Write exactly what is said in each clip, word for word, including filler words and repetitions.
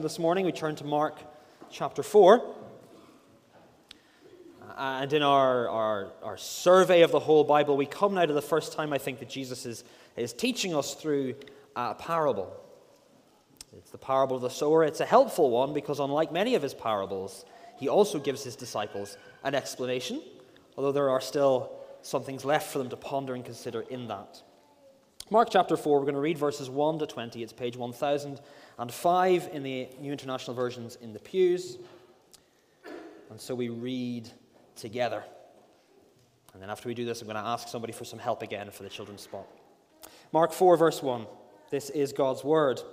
This morning we turn to Mark chapter four, and in our, our, our survey of the whole Bible, we come now to the first time I think that Jesus is, is teaching us through a parable. It's the parable of the sower. It's a helpful one because unlike many of his parables, he also gives his disciples an explanation, although there are still some things left for them to ponder and consider in that. Mark chapter four, we're going to read verses one to twenty. It's page one thousand five in the New International Versions in the pews. And so we read together. And then after we do this, I'm going to ask somebody for some help again for the children's spot. Mark four, verse one. This is God's word.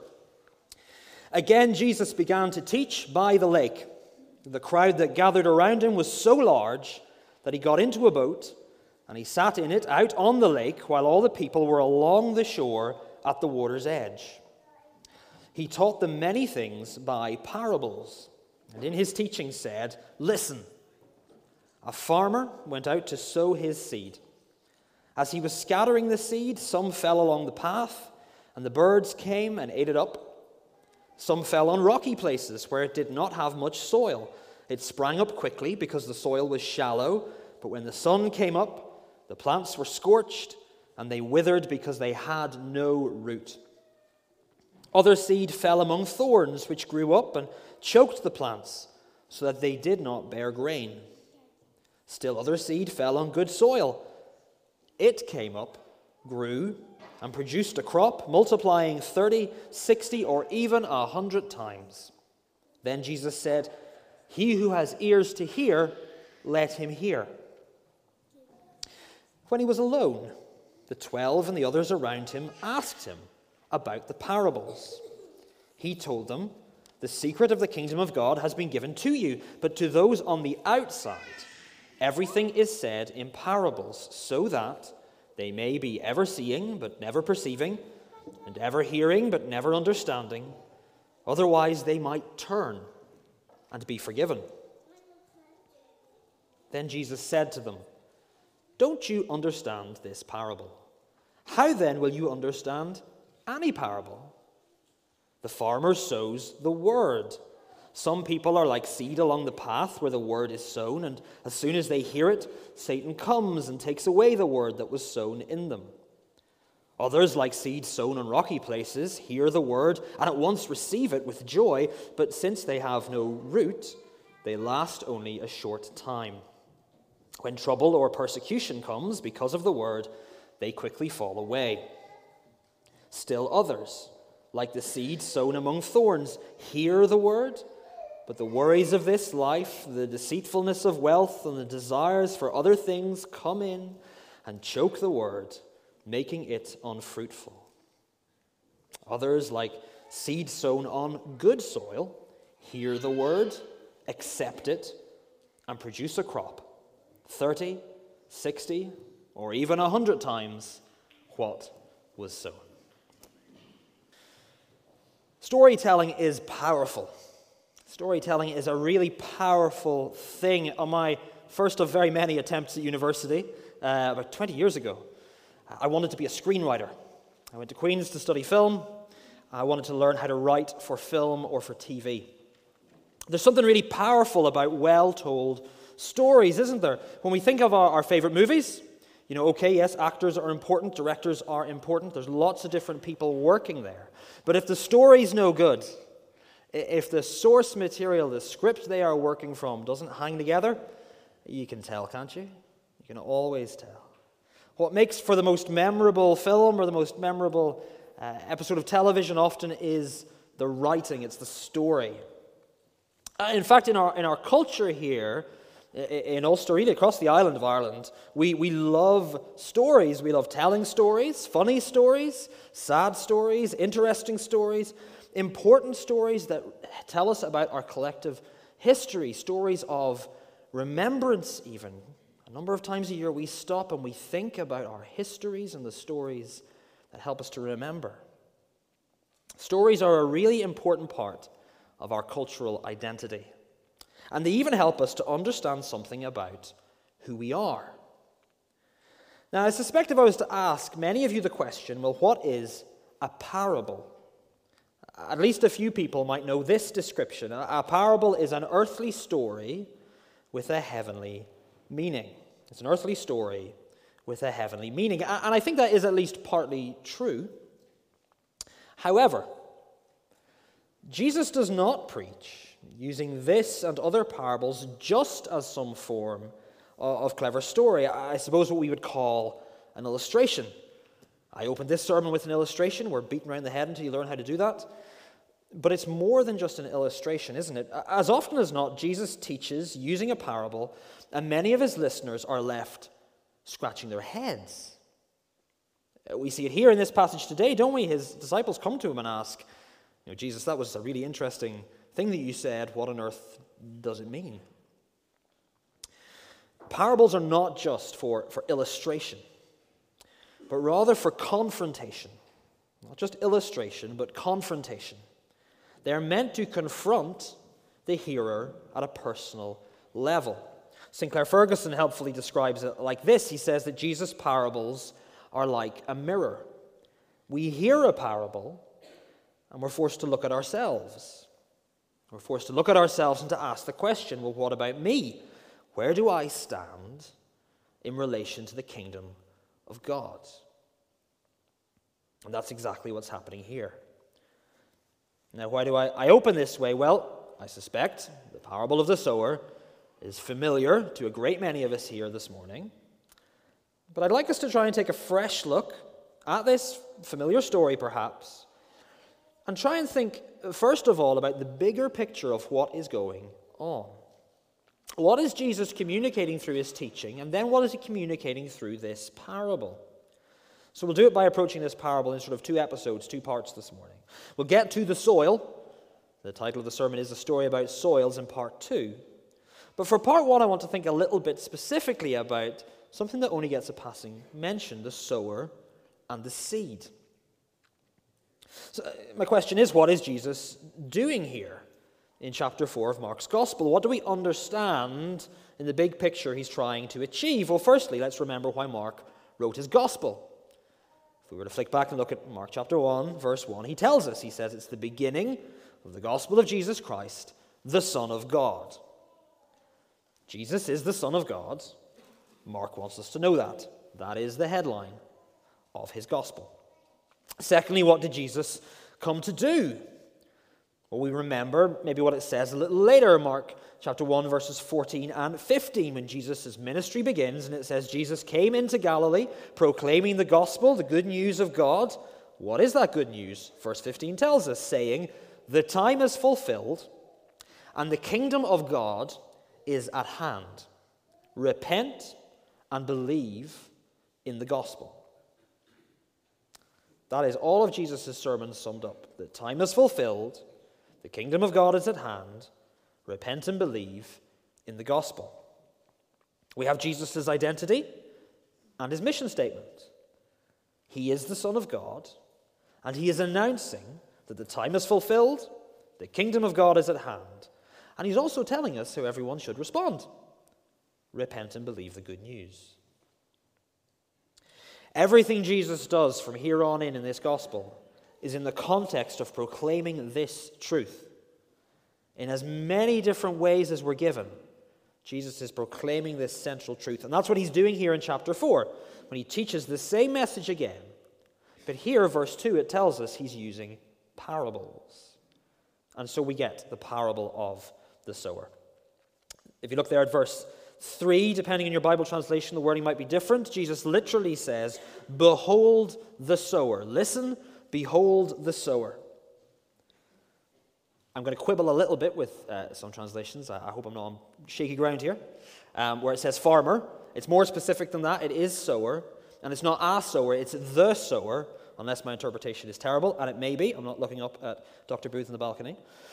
Again, Jesus began to teach by the lake. The crowd that gathered around him was so large that he got into a boat and he sat in it out on the lake while all the people were along the shore at the water's edge. He taught them many things by parables, and in his teaching said, "Listen, a farmer went out to sow his seed. As he was scattering the seed, some fell along the path, and the birds came and ate it up. Some fell on rocky places where it did not have much soil. It sprang up quickly because the soil was shallow, but when the sun came up, the plants were scorched, and they withered because they had no root. Other seed fell among thorns, which grew up and choked the plants, so that they did not bear grain. Still other seed fell on good soil. It came up, grew, and produced a crop, multiplying thirty, sixty, or even a hundred times. Then Jesus said, 'He who has ears to hear, let him hear.' When he was alone, the twelve and the others around him asked him about the parables. He told them, 'The secret of the kingdom of God has been given to you, but to those on the outside, everything is said in parables, so that they may be ever seeing but never perceiving, and ever hearing but never understanding. Otherwise they might turn and be forgiven.' Then Jesus said to them, 'Don't you understand this parable? How then will you understand any parable? The farmer sows the word. Some people are like seed along the path where the word is sown, and as soon as they hear it, Satan comes and takes away the word that was sown in them. Others, like seed sown on rocky places, hear the word and at once receive it with joy, but since they have no root, they last only a short time. When trouble or persecution comes because of the word, they quickly fall away. Still others, like the seed sown among thorns, hear the word, but the worries of this life, the deceitfulness of wealth, and the desires for other things come in and choke the word, making it unfruitful. Others, like seed sown on good soil, hear the word, accept it, and produce a crop, thirty, sixty, or even a hundred times what was sown." Storytelling is powerful. Storytelling is a really powerful thing. On my first of very many attempts at university, uh, about twenty years ago, I wanted to be a screenwriter. I went to Queen's to study film. I wanted to learn how to write for film or for T V. There's something really powerful about well-told stories, isn't there? When we think of our, our favorite movies, you know, okay, yes, actors are important, directors are important, there's lots of different people working there. But if the story's no good, if the source material, the script they are working from doesn't hang together, you can tell, can't you? You can always tell. What makes for the most memorable film or the most memorable uh, episode of television often is the writing, it's the story. Uh, in fact, in our in our culture here, in Ulster, really across the island of Ireland, we, we love stories. We love telling stories, funny stories, sad stories, interesting stories, important stories that tell us about our collective history, stories of remembrance even. A number of times a year we stop and we think about our histories and the stories that help us to remember. Stories are a really important part of our cultural identity. And they even help us to understand something about who we are. Now, I suspect if I was to ask many of you the question, well, what is a parable? at least a few people might know this description. A, a parable is an earthly story with a heavenly meaning. It's an earthly story with a heavenly meaning. And I think that is at least partly true. However, Jesus does not preach using this and other parables just as some form of clever story. I suppose what we would call an illustration. I opened this sermon with an illustration. We're beaten around the head until you learn how to do that. But it's more than just an illustration, isn't it? As often as not, Jesus teaches using a parable, and many of his listeners are left scratching their heads. We see it here in this passage today, don't we? His disciples come to him and ask, you know, Jesus, that was a really interesting thing that you said. What on earth does it mean? Parables are not just for, for illustration, but rather for confrontation. Not just illustration, but confrontation. They're meant to confront the hearer at a personal level. Sinclair Ferguson helpfully describes it like this. He says that Jesus' parables are like a mirror. We hear a parable, and we're forced to look at ourselves. We're forced to look at ourselves and to ask the question, well, what about me? Where do I stand in relation to the kingdom of God? And that's exactly what's happening here. Now, why do I, I open this way? Well, I suspect the parable of the sower is familiar to a great many of us here this morning. But I'd like us to try and take a fresh look at this familiar story, perhaps, and try and think, first of all, about the bigger picture of what is going on. What is Jesus communicating through his teaching, and then what is he communicating through this parable? So we'll do it by approaching this parable in sort of two episodes, two parts this morning. We'll get to the soil. The title of the sermon is A Story About Soils in part two. But for part one, I want to think a little bit specifically about something that only gets a passing mention, the sower and the seed. So my question is, what is Jesus doing here in chapter four of Mark's Gospel? What do we understand in the big picture he's trying to achieve? Well, firstly, let's remember why Mark wrote his Gospel. If we were to flick back and look at Mark chapter one, verse one, he tells us, he says, it's the beginning of the gospel of Jesus Christ, the Son of God. Jesus is the Son of God. Mark wants us to know that. That is the headline of his gospel. Secondly, what did Jesus come to do? Well, we remember maybe what it says a little later, Mark chapter one, verses fourteen and fifteen, when Jesus' ministry begins, and it says, Jesus came into Galilee, proclaiming the gospel, the good news of God. What is that good news? Verse fifteen tells us, saying, the time is fulfilled, and the kingdom of God is at hand. Repent and believe in the gospel. That is all of Jesus' sermon summed up. The time is fulfilled, the kingdom of God is at hand. Repent and believe in the gospel. We have Jesus' identity and his mission statement. He is the Son of God, and he is announcing that the time is fulfilled, the kingdom of God is at hand, and he's also telling us how everyone should respond. Repent and believe the good news. Everything Jesus does from here on in in this gospel is in the context of proclaiming this truth. In as many different ways as we're given, Jesus is proclaiming this central truth. And that's what he's doing here in chapter four, when he teaches the same message again. But here, verse two, it tells us he's using parables. And so we get the parable of the sower. If you look there at verse three, depending on your Bible translation, the wording might be different. Jesus literally says, behold the sower. Listen, behold the sower. I'm going to quibble a little bit with uh, some translations. I, I hope I'm not on shaky ground here. Um, where it says farmer, it's more specific than that. It is sower. And it's not a sower, it's the sower, unless my interpretation is terrible, and it may be. I'm not looking up at Doctor Booth in the balcony.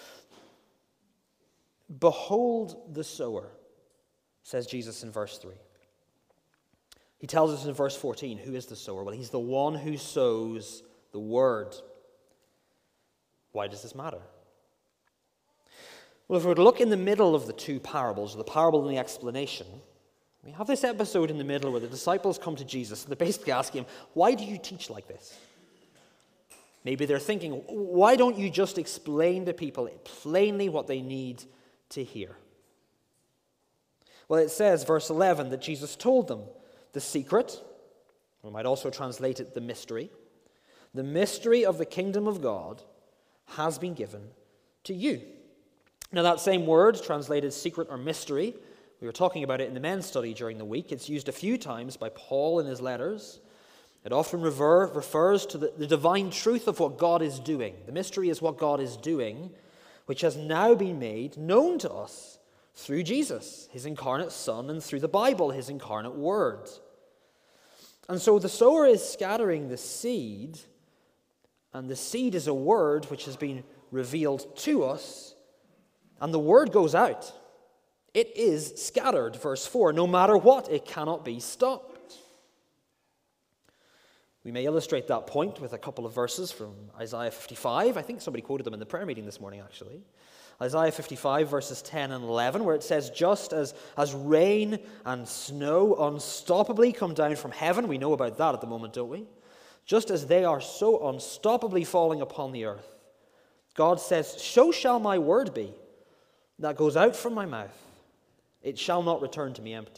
Behold the sower, says Jesus in verse three. He tells us in verse fourteen, who is the sower? Well, he's the one who sows the word. Why does this matter? Well, if we were to look in the middle of the two parables, the parable and the explanation, we have this episode in the middle where the disciples come to Jesus and they basically ask him, why do you teach like this? Maybe they're thinking, why don't you just explain to people plainly what they need to hear? Well, it says, verse eleven, that Jesus told them the secret, we might also translate it the mystery, the mystery of the kingdom of God has been given to you. Now, that same word, translated secret or mystery, we were talking about it in the men's study during the week. It's used a few times by Paul in his letters. It often refer, refers to the, the divine truth of what God is doing. The mystery is what God is doing, which has now been made known to us through Jesus, his incarnate Son, and through the Bible, his incarnate Word. And so the sower is scattering the seed, and the seed is a word which has been revealed to us, and the word goes out. It is scattered, verse four. No matter what, it cannot be stopped. We may illustrate that point with a couple of verses from Isaiah fifty-five. I think somebody quoted them in the prayer meeting this morning, actually. Isaiah fifty-five, verses ten and eleven, where it says, just as, as rain and snow unstoppably come down from heaven, we know about that at the moment, don't we? Just as they are so unstoppably falling upon the earth, God says, so shall my word be that goes out from my mouth. It shall not return to me empty.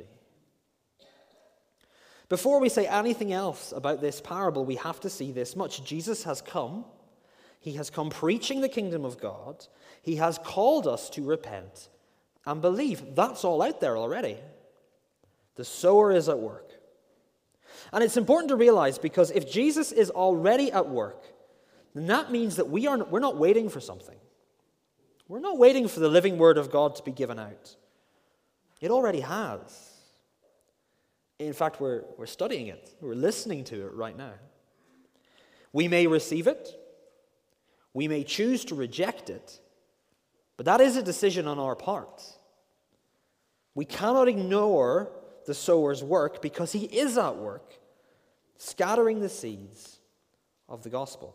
Before we say anything else about this parable, we have to see this much. Jesus has come. He has come preaching the kingdom of God. He has called us to repent and believe. That's all out there already. The sower is at work. And it's important to realize, because if Jesus is already at work, then that means that we are, we're not waiting for something. We're not waiting for the living word of God to be given out. It already has. In fact, we're, we're studying it. We're listening to it right now. We may receive it. We may choose to reject it. But that is a decision on our part. We cannot ignore the sower's work, because he is at work, scattering the seeds of the gospel.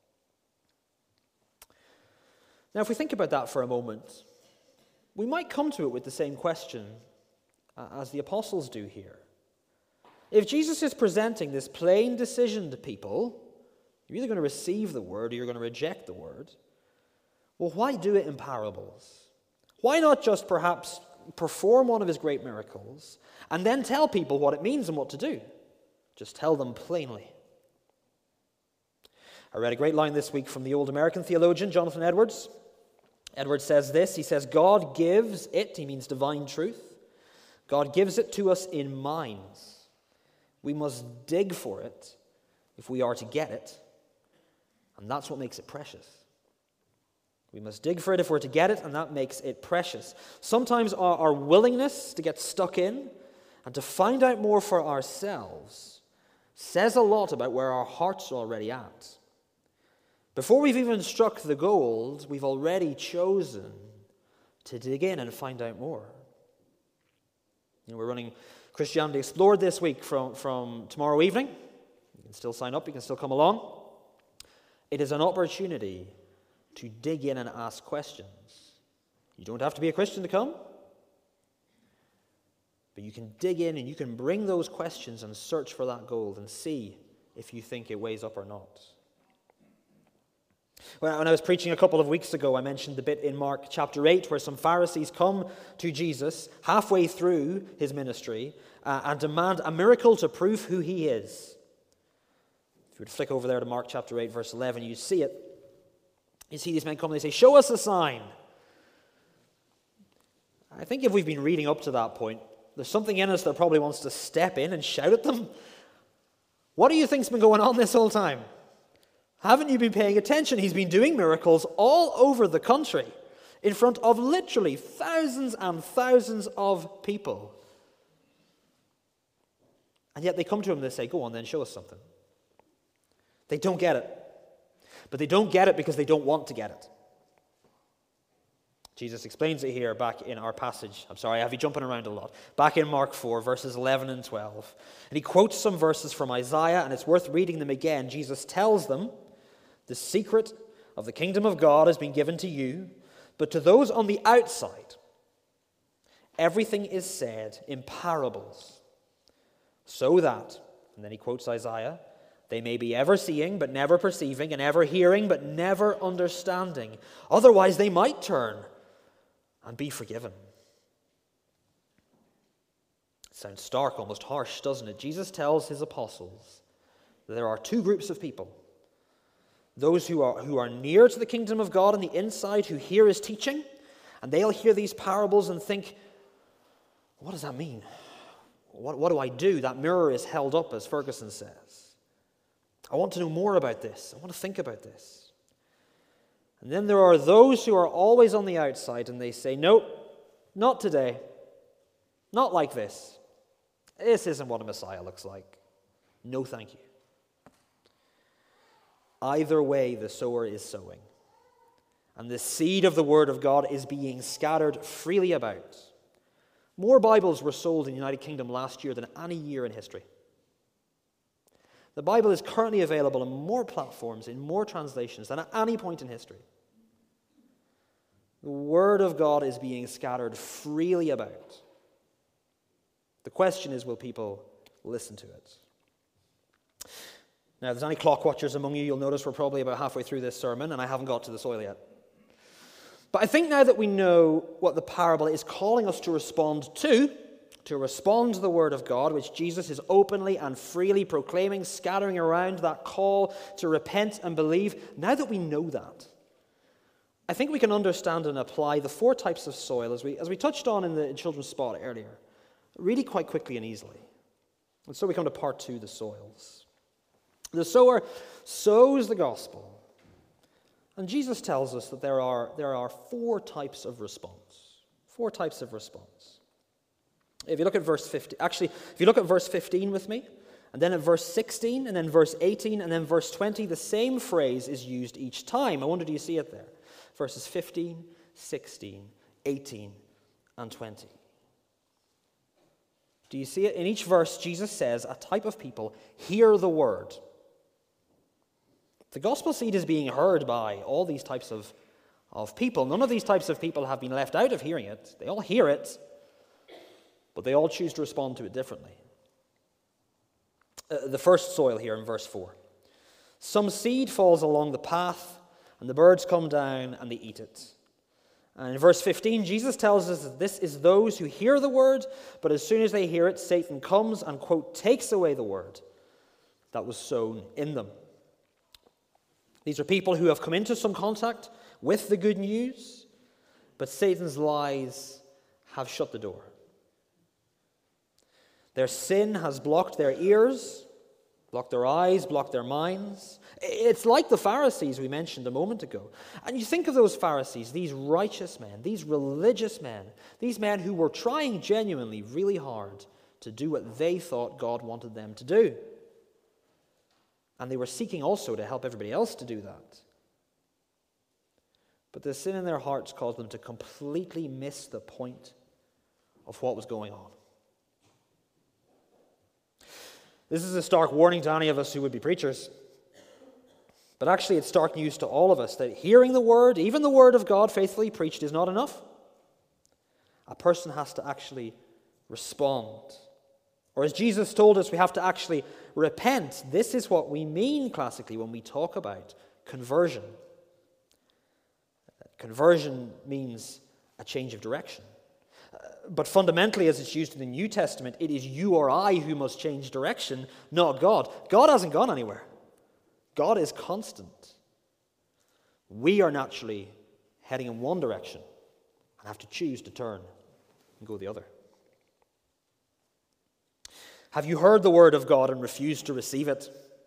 Now, if we think about that for a moment, we might come to it with the same question as the apostles do here. If Jesus is presenting this plain decision to people, you're either going to receive the word or you're going to reject the word. Well, why do it in parables? Why not just perhaps perform one of his great miracles and then tell people what it means and what to do? Just tell them plainly. I read a great line this week from the old American theologian, Jonathan Edwards. Edwards says this, he says, God gives it, he means divine truth, God gives it to us in minds. We must dig for it if we are to get it, and that's what makes it precious. We must dig for it if we're to get it, and that makes it precious. Sometimes our, our willingness to get stuck in and to find out more for ourselves says a lot about where our hearts are already at. Before we've even struck the gold, we've already chosen to dig in and find out more. You know, we're running Christianity Explored this week from, from tomorrow evening. You can still sign up, you can still come along. It is an opportunity to dig in and ask questions. You don't have to be a Christian to come, but you can dig in and you can bring those questions and search for that gold and see if you think it weighs up or not. When I was preaching a couple of weeks ago, I mentioned the bit in Mark chapter eight where some Pharisees come to Jesus halfway through his ministry uh, and demand a miracle to prove who he is. If you would flick over there to Mark chapter eight, verse eleven, you see it. You see these men come and they say, show us a sign. I think if we've been reading up to that point, there's something in us that probably wants to step in and shout at them. What do you think's been going on this whole time? Haven't you been paying attention? He's been doing miracles all over the country in front of literally thousands and thousands of people. And yet they come to him and they say, go on then, show us something. They don't get it. But they don't get it because they don't want to get it. Jesus explains it here back in our passage. I'm sorry, I have you jumping around a lot. Back in Mark four, verses eleven and twelve. And he quotes some verses from Isaiah, and it's worth reading them again. Jesus tells them, the secret of the kingdom of God has been given to you, but to those on the outside, everything is said in parables, so that, and then he quotes Isaiah, They may be ever seeing, but never perceiving, and ever hearing, but never understanding. Otherwise, they might turn and be forgiven. It sounds stark, almost harsh, doesn't it? Jesus tells his apostles that there are two groups of people. Those who are, who are near to the kingdom of God on the inside, who hear his teaching, and they'll hear these parables and think, what does that mean? What, what do I do? That mirror is held up, as Ferguson says. I want to know more about this. I want to think about this. And then there are those who are always on the outside, and they say, no, not today. Not like this. This isn't what a Messiah looks like. No, thank you. Either way, the sower is sowing. And the seed of the Word of God is being scattered freely about. More Bibles were sold in the United Kingdom last year than any year in history. The Bible is currently available on more platforms, in more translations than at any point in history. The Word of God is being scattered freely about. The question is, will people listen to it? Now, if there's any clock watchers among you, you'll notice we're probably about halfway through this sermon, and I haven't got to the soil yet. But I think now that we know what the parable is calling us to respond to, to respond to the Word of God, which Jesus is openly and freely proclaiming, scattering around that call to repent and believe, now that we know that, I think we can understand and apply the four types of soil, as we, as we touched on in the children's spot earlier, really quite quickly and easily. And so we come to part two, the soils. The sower sows the gospel. And Jesus tells us that there are, there are four types of response. Four types of response. If you look at verse fifteen, actually, if you look at verse fifteen with me, and then at verse sixteen, and then verse eighteen, and then verse twenty, the same phrase is used each time. I wonder, do you see it there? Verses fifteen, sixteen, eighteen, and twenty. Do you see it? In each verse, Jesus says a type of people hear the word. The gospel seed is being heard by all these types of, of people. None of these types of people have been left out of hearing it. They all hear it, but they all choose to respond to it differently. Uh, the first soil here in verse four. Some seed falls along the path, and the birds come down and they eat it. And in verse fifteen, Jesus tells us that this is those who hear the word, but as soon as they hear it, Satan comes and, quote, takes away the word that was sown in them. These are people who have come into some contact with the good news, but Satan's lies have shut the door. Their sin has blocked their ears, blocked their eyes, blocked their minds. It's like the Pharisees we mentioned a moment ago. And you think of those Pharisees, these righteous men, these religious men, these men who were trying genuinely really hard to do what they thought God wanted them to do. And they were seeking also to help everybody else to do that. But the sin in their hearts caused them to completely miss the point of what was going on. This is a stark warning to any of us who would be preachers. But actually it's stark news to all of us that hearing the word, even the word of God faithfully preached, is not enough. A person has to actually respond. Or as Jesus told us, we have to actually repent. This is what we mean classically when we talk about conversion. Conversion means a change of direction. But fundamentally, as it's used in the New Testament, it is you or I who must change direction, not God. God hasn't gone anywhere. God is constant. We are naturally heading in one direction and have to choose to turn and go the other. Have you heard the word of God and refused to receive it?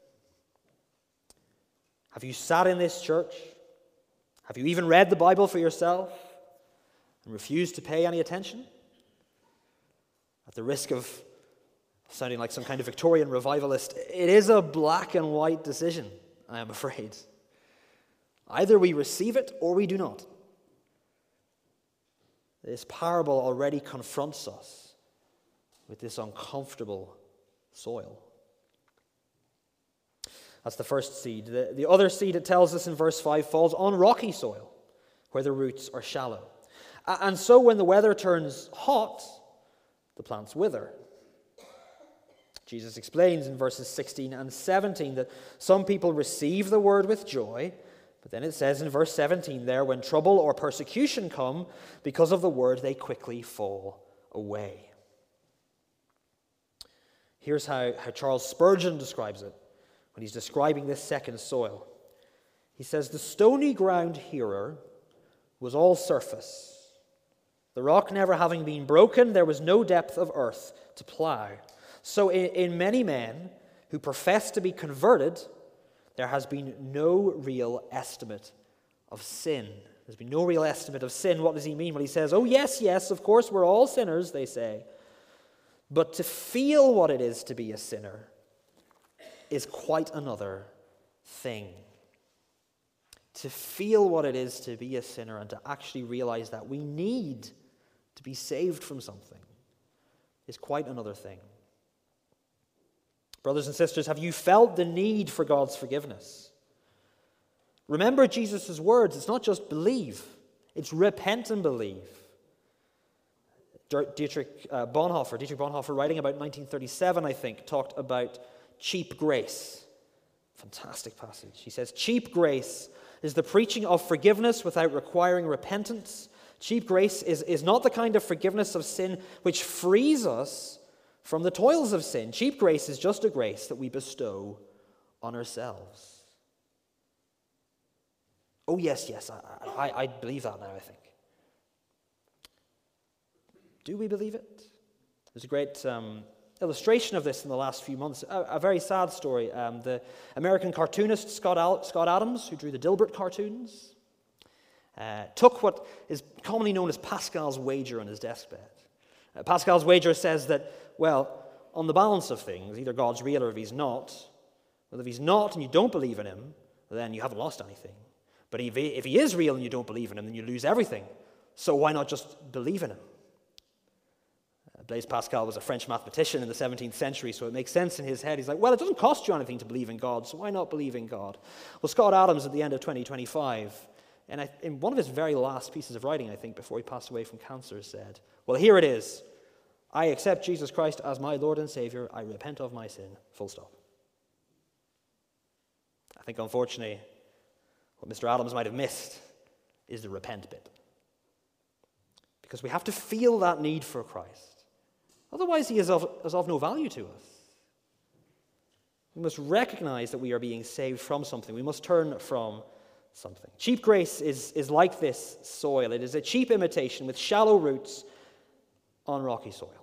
Have you sat in this church? Have you even read the Bible for yourself and refused to pay any attention? At the risk of sounding like some kind of Victorian revivalist, it is a black and white decision, I am afraid. Either we receive it or we do not. This parable already confronts us with this uncomfortable soil. That's the first seed. The, the other seed, it tells us in verse five, falls on rocky soil where the roots are shallow. And so when the weather turns hot, the plants wither. Jesus explains in verses sixteen and seventeen that some people receive the word with joy, but then it says in verse seventeen there, when trouble or persecution come because of the word, they quickly fall away. Here's how, how Charles Spurgeon describes it when he's describing this second soil. He says, the stony ground hearer was all surface. The rock never having been broken, there was no depth of earth to plow. So in, in many men who profess to be converted, there has been no real estimate of sin. There's been no real estimate of sin. What does he mean when he says, oh yes, yes, of course we're all sinners, they say. But to feel what it is to be a sinner is quite another thing. To feel what it is to be a sinner and to actually realize that we need to be saved from something is quite another thing. Brothers and sisters, have you felt the need for God's forgiveness? Remember Jesus' words. It's not just believe. It's repent and believe. Dietrich uh, Bonhoeffer, Dietrich Bonhoeffer, writing about nineteen thirty-seven, I think, talked about cheap grace. Fantastic passage. He says, cheap grace is the preaching of forgiveness without requiring repentance. Cheap grace is, is not the kind of forgiveness of sin which frees us from the toils of sin. Cheap grace is just a grace that we bestow on ourselves. Oh, yes, yes, I, I, I believe that now, I think. Do we believe it? There's a great um, illustration of this in the last few months. A, a very sad story. Um, the American cartoonist Scott, Al- Scott Adams, who drew the Dilbert cartoons, uh, took what is commonly known as Pascal's wager on his deathbed. Uh, Pascal's wager says that, well, on the balance of things, either God's real or if he's not. Well, if he's not and you don't believe in him, then you haven't lost anything. But if he, if he is real and you don't believe in him, then you lose everything. So why not just believe in him? Blaise Pascal was a French mathematician in the seventeenth century, so it makes sense in his head. He's like, well, it doesn't cost you anything to believe in God, so why not believe in God? Well, Scott Adams, at the end of twenty twenty-five, and I, in one of his very last pieces of writing, I think, before he passed away from cancer, said, well, here it is. I accept Jesus Christ as my Lord and Savior. I repent of my sin. Full stop. I think, unfortunately, what Mister Adams might have missed is the repent bit. Because we have to feel that need for Christ. Otherwise, he is of, is of no value to us. We must recognize that we are being saved from something. We must turn from something. Cheap grace is, is like this soil. It is a cheap imitation with shallow roots on rocky soil.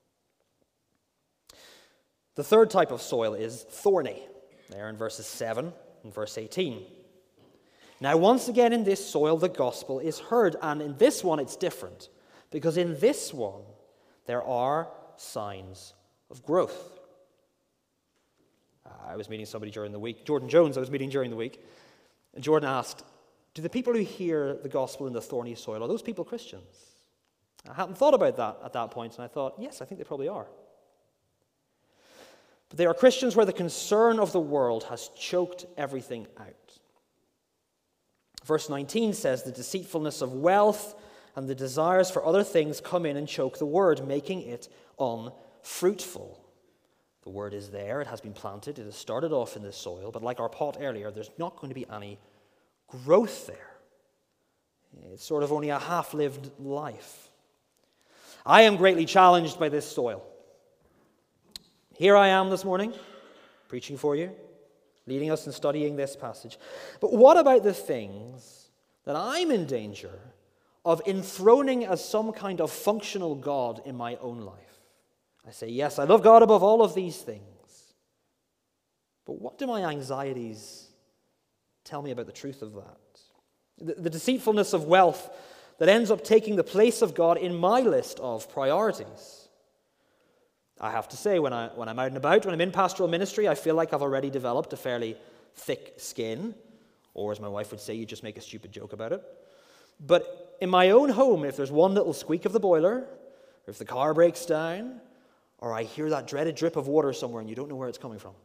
The third type of soil is thorny, there in verses seven and verse eighteen. Now, once again, in this soil, the gospel is heard. And in this one, it's different. Because in this one, there are signs of growth. Uh, I was meeting somebody during the week, Jordan Jones, I was meeting during the week, and Jordan asked, do the people who hear the gospel in the thorny soil, are those people Christians? I hadn't thought about that at that point, and I thought, yes, I think they probably are. But they are Christians where the concern of the world has choked everything out. Verse nineteen says, the deceitfulness of wealth and the desires for other things come in and choke the word, making it unfruitful. The word is there, it has been planted, it has started off in the soil, but like our pot earlier, there's not going to be any growth there. It's sort of only a half-lived life. I am greatly challenged by this soil. Here I am this morning, preaching for you, leading us in studying this passage. But what about the things that I'm in danger of enthroning as some kind of functional God in my own life? I say, yes, I love God above all of these things. But what do my anxieties tell me about the truth of that? The, the deceitfulness of wealth that ends up taking the place of God in my list of priorities. I have to say, when, I, when I'm out and about, when I'm in pastoral ministry, I feel like I've already developed a fairly thick skin. Or as my wife would say, you just make a stupid joke about it. But in my own home, if there's one little squeak of the boiler, or if the car breaks down, or I hear that dreaded drip of water somewhere and you don't know where it's coming from,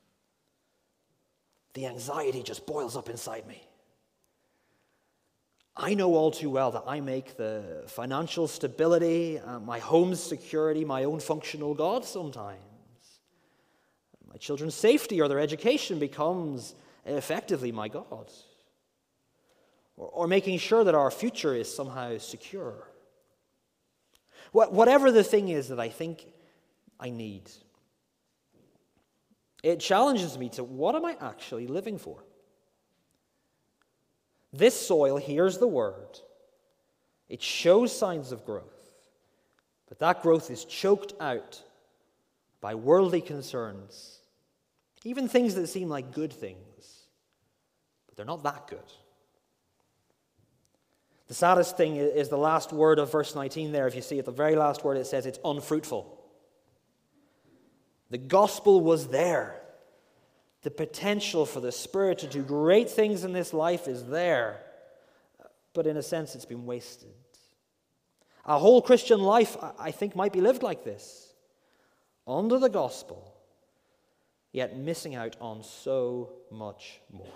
the anxiety just boils up inside me. I know all too well that I make the financial stability, uh, my home's security, my own functional God sometimes. My children's safety or their education becomes effectively my God. Or, or making sure that our future is somehow secure. What, whatever the thing is that I think I need, it challenges me to what am I actually living for? This soil hears the word. It shows signs of growth. But that growth is choked out by worldly concerns. Even things that seem like good things. But they're not that good. The saddest thing is the last word of verse nineteen there. If you see at the very last word, it says it's unfruitful. The gospel was there. The potential for the Spirit to do great things in this life is there. But in a sense, it's been wasted. A whole Christian life, I think, might be lived like this. Under the gospel, yet missing out on so much more.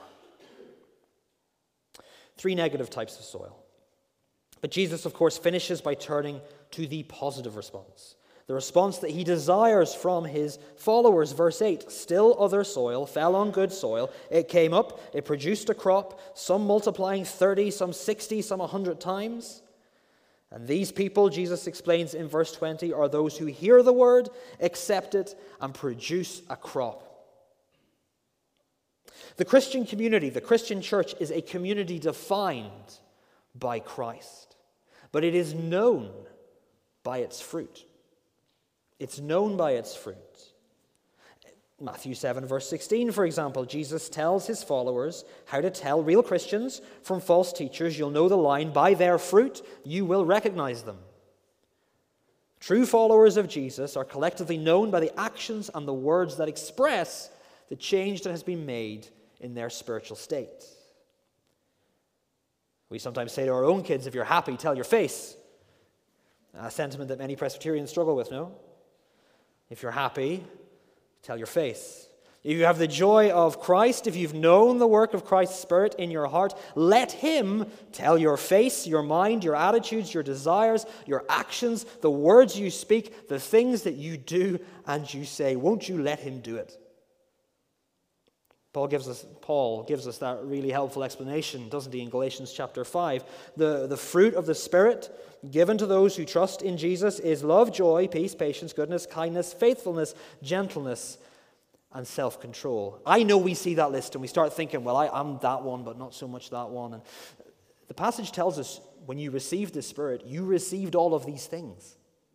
Three negative types of soil. But Jesus, of course, finishes by turning to the positive response. The response that he desires from his followers. Verse eight, still other soil fell on good soil. It came up, it produced a crop, some multiplying thirty, some sixty, some one hundred times. And these people, Jesus explains in verse twenty, are those who hear the word, accept it, and produce a crop. The Christian community, the Christian church, is a community defined by Christ. But it is known by its fruit. It's known by its fruit. Matthew seven, verse sixteen, for example, Jesus tells his followers how to tell real Christians from false teachers. You'll know the line, by their fruit you will recognize them. True followers of Jesus are collectively known by the actions and the words that express the change that has been made in their spiritual state. We sometimes say to our own kids, if you're happy, tell your face. A sentiment that many Presbyterians struggle with, no? If you're happy, tell your face. If you have the joy of Christ, if you've known the work of Christ's Spirit in your heart, let him tell your face, your mind, your attitudes, your desires, your actions, the words you speak, the things that you do and you say. Won't you let him do it? Paul gives us Paul gives us that really helpful explanation, doesn't he, in Galatians chapter five. The, the fruit of the Spirit given to those who trust in Jesus is love, joy, peace, patience, goodness, kindness, faithfulness, gentleness, and self-control. I know we see that list and we start thinking, well, I, I'm that one, but not so much that one. And the passage tells us when you received the Spirit, you received all of these things.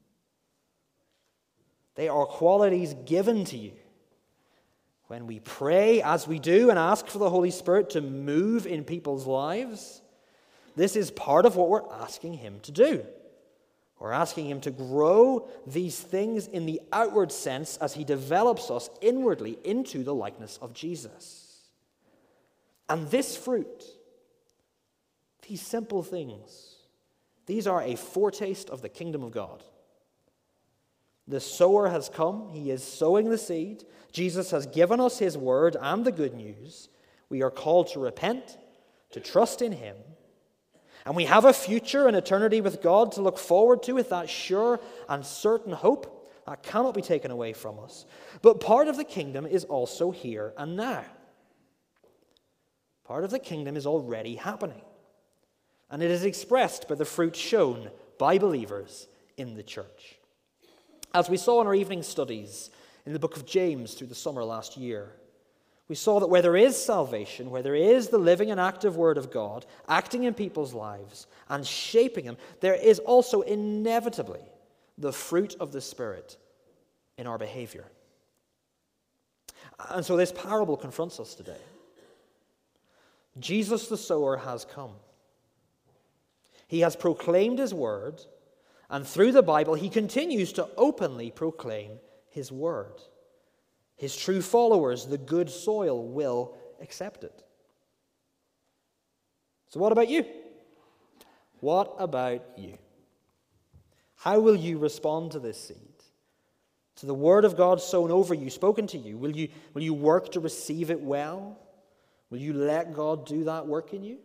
They are qualities given to you. When we pray, as we do, and ask for the Holy Spirit to move in people's lives, this is part of what we're asking him to do. We're asking him to grow these things in the outward sense as he develops us inwardly into the likeness of Jesus. And this fruit, these simple things, these are a foretaste of the kingdom of God. The sower has come. He is sowing the seed. Jesus has given us his word and the good news. We are called to repent, to trust in him. And we have a future and eternity with God to look forward to with that sure and certain hope that cannot be taken away from us. But part of the kingdom is also here and now. Part of the kingdom is already happening. And it is expressed by the fruit shown by believers in the church. As we saw in our evening studies in the book of James through the summer last year, we saw that where there is salvation, where there is the living and active word of God acting in people's lives and shaping them, there is also inevitably the fruit of the Spirit in our behavior. And so this parable confronts us today. Jesus the sower has come. He has proclaimed his word, and through the Bible, he continues to openly proclaim his word. His true followers, the good soil, will accept it. So what about you? What about you? How will you respond to this seed? To the word of God sown over you, spoken to you? Will you, will you work to receive it well? Will you let God do that work in you?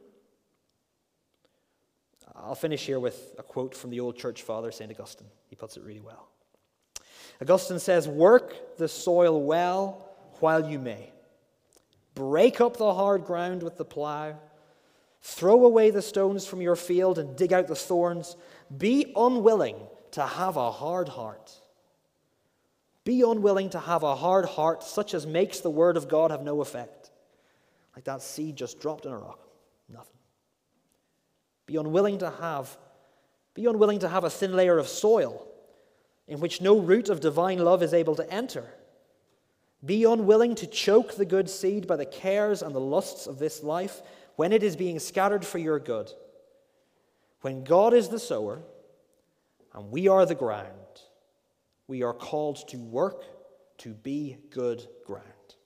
I'll finish here with a quote from the old church father, Saint Augustine. He puts it really well. Augustine says, "Work the soil well while you may. Break up the hard ground with the plow. Throw away the stones from your field and dig out the thorns. Be unwilling to have a hard heart. Be unwilling to have a hard heart such as makes the word of God have no effect. Like that seed just dropped in a rock. Nothing. Be unwilling to have, be unwilling to have a thin layer of soil in which no root of divine love is able to enter. Be unwilling to choke the good seed by the cares and the lusts of this life when it is being scattered for your good. When God is the sower and we are the ground, we are called to work to be good ground.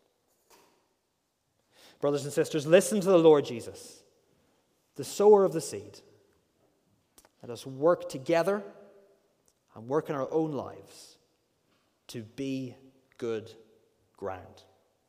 Brothers and sisters, listen to the Lord Jesus, the sower of the seed. Let us work together and work in our own lives to be good ground.